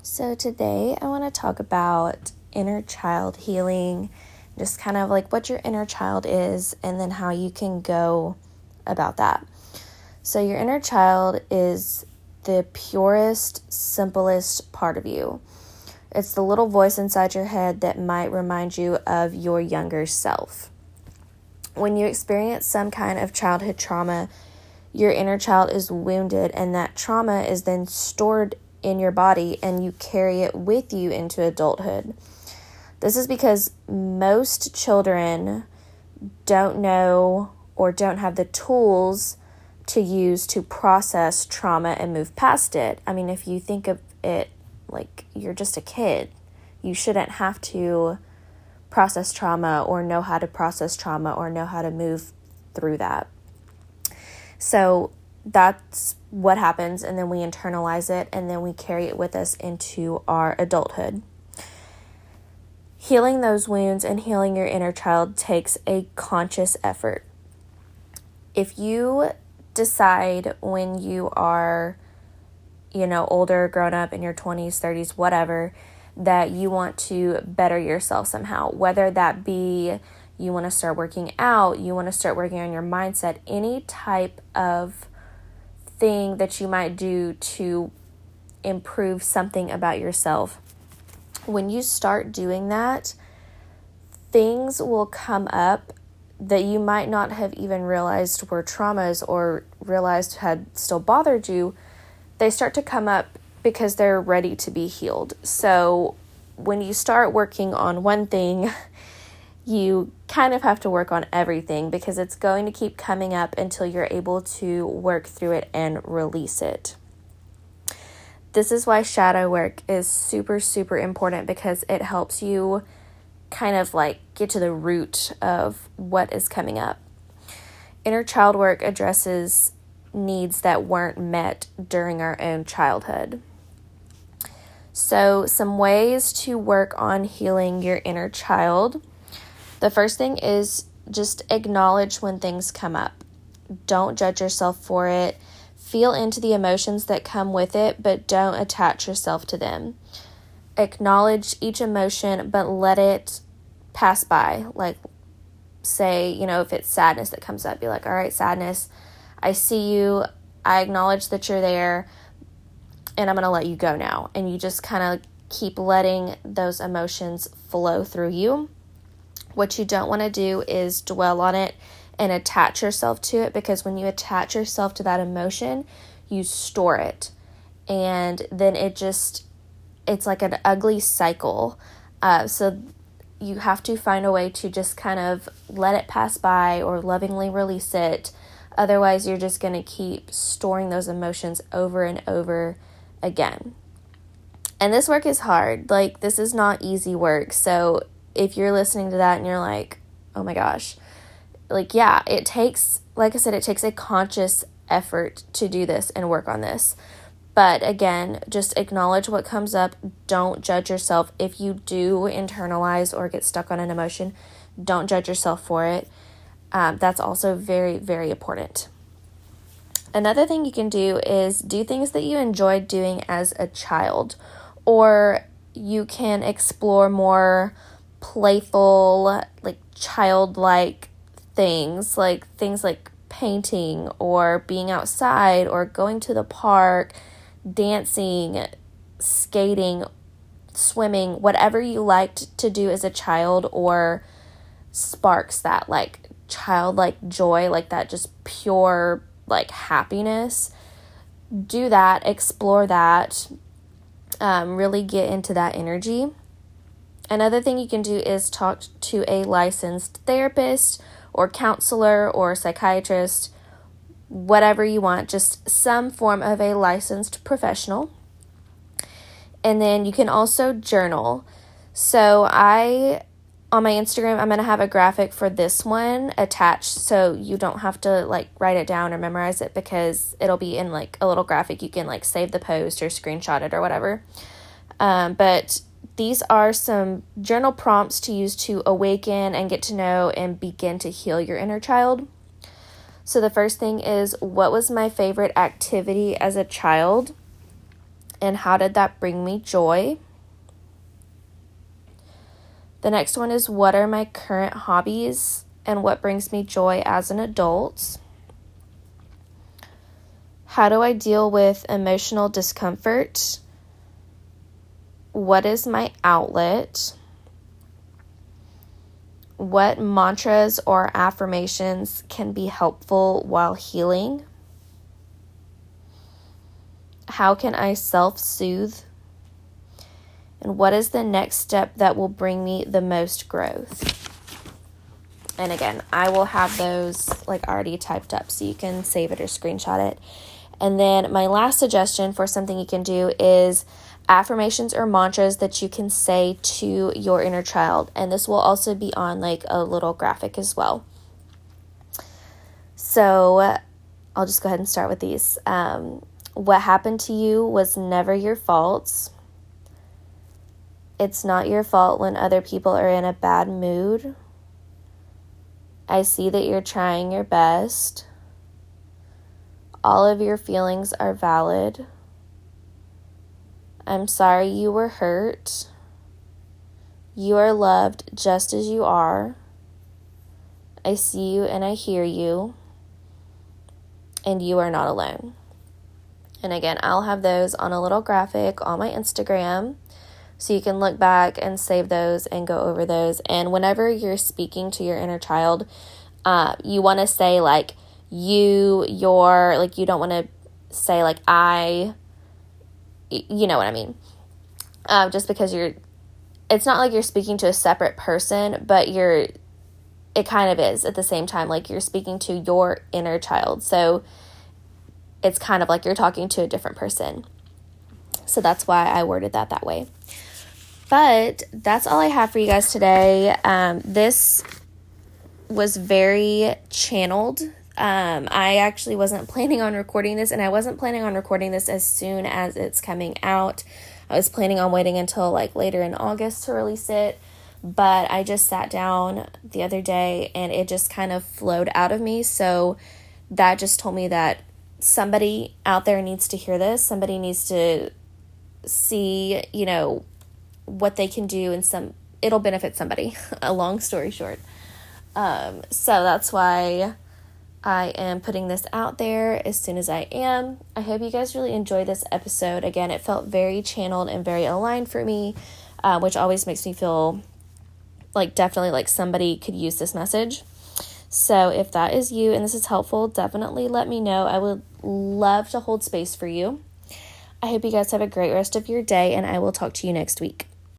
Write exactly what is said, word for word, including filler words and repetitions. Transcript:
So today I want to talk about inner child healing, just kind of like what your inner child is and then how you can go about that. So your inner child is the purest, simplest part of you. It's the little voice inside your head that might remind you of your younger self. When you experience some kind of childhood trauma, your inner child is wounded, and that trauma is then stored in your body and you carry it with you into adulthood. This is because most children don't know or don't have the tools to use to process trauma and move past it. I mean, if you think of it like you're just a kid, you shouldn't have to process trauma or know how to process trauma or know how to move through that. So that's what happens, and then we internalize it, and then we carry it with us into our adulthood. Healing those wounds and healing your inner child takes a conscious effort. If you decide when you are, you know, older, grown up in your twenties, thirties, whatever, that you want to better yourself somehow, whether that be you want to start working out, you want to start working on your mindset, any type of thing that you might do to improve something about yourself. When you start doing that, things will come up that you might not have even realized were traumas or realized had still bothered you. They start to come up because they're ready to be healed. So when you start working on one thing, you kind of have to work on everything because it's going to keep coming up until you're able to work through it and release it. This is why shadow work is super, super important, because it helps you kind of like get to the root of what is coming up. Inner child work addresses needs that weren't met during our own childhood. So some ways to work on healing your inner child. The first thing is just acknowledge when things come up. Don't judge yourself for it. Feel into the emotions that come with it, but don't attach yourself to them. Acknowledge each emotion, but let it pass by. Like, say, you know, if it's sadness that comes up, be like, all right, sadness, I see you. I acknowledge that you're there, and I'm going to let you go now. And you just kind of keep letting those emotions flow through you. What you don't want to do is dwell on it and attach yourself to it, because when you attach yourself to that emotion, you store it. And then it just, it's like an ugly cycle. Uh, so you have to find a way to just kind of let it pass by or lovingly release it. Otherwise, you're just going to keep storing those emotions over and over again. And this work is hard. Like, this is not easy work. So if you're listening to that and you're like, oh my gosh, like, yeah, it takes, like I said, it takes a conscious effort to do this and work on this. But again, just acknowledge what comes up. Don't judge yourself. If you do internalize or get stuck on an emotion, don't judge yourself for it. Um, that's also very, very important. Another thing you can do is do things that you enjoyed doing as a child, or you can explore more playful, like childlike things, like things like painting or being outside or going to the park, dancing, skating, swimming, whatever you liked to do as a child, or sparks that like childlike joy, like that just pure like happiness. Do that, explore that, um, really get into that energy. Another thing you can do is talk to a licensed therapist or counselor or psychiatrist, whatever you want, just some form of a licensed professional. And then you can also journal. So I, on my Instagram, I'm going to have a graphic for this one attached, so you don't have to like write it down or memorize it, because it'll be in like a little graphic. You can like save the post or screenshot it or whatever. Um, but these are some journal prompts to use to awaken and get to know and begin to heal your inner child. So the first thing is, what was my favorite activity as a child? and how did that bring me joy? The next one is, what are my current hobbies and what brings me joy as an adult? How do I deal with emotional discomfort? What is my outlet? What mantras or affirmations can be helpful while healing? How can I self-soothe? And what is the next step that will bring me the most growth? And again, I will have those like already typed up so you can save it or screenshot it. And then my last suggestion for something you can do is affirmations or mantras that you can say to your inner child. And this will also be on like a little graphic as well. So I'll just go ahead and start with these. Um, what happened to you was never your fault. It's not your fault when other people are in a bad mood. I see that you're trying your best. All of your feelings are valid. I'm sorry you were hurt. You are loved just as you are. I see you and I hear you. And you are not alone. And again, I'll have those on a little graphic on my Instagram, so you can look back and save those and go over those. And whenever you're speaking to your inner child, uh, you want to say like you, your, like you don't want to say like I, you know what I mean. Um, just because you're, it's not like you're speaking to a separate person, but you're, it kind of is at the same time, like you're speaking to your inner child. So it's kind of like you're talking to a different person. So that's why I worded that that way. But that's all I have for you guys today. Um, this was very channeled. Um, I actually wasn't planning on recording this, and I wasn't planning on recording this as soon as it's coming out. I was planning on waiting until like later in August to release it, but I just sat down the other day and it just kind of flowed out of me. So that just told me that somebody out there needs to hear this. Somebody needs to see, you know, what they can do, and some it'll benefit somebody. A long story short. Um, so that's why I am putting this out there as soon as I am. I hope you guys really enjoyed this episode. Again, it felt very channeled and very aligned for me, uh, which always makes me feel like definitely like somebody could use this message. So if that is you and this is helpful, definitely let me know. I would love to hold space for you. I hope you guys have a great rest of your day, and I will talk to you next week.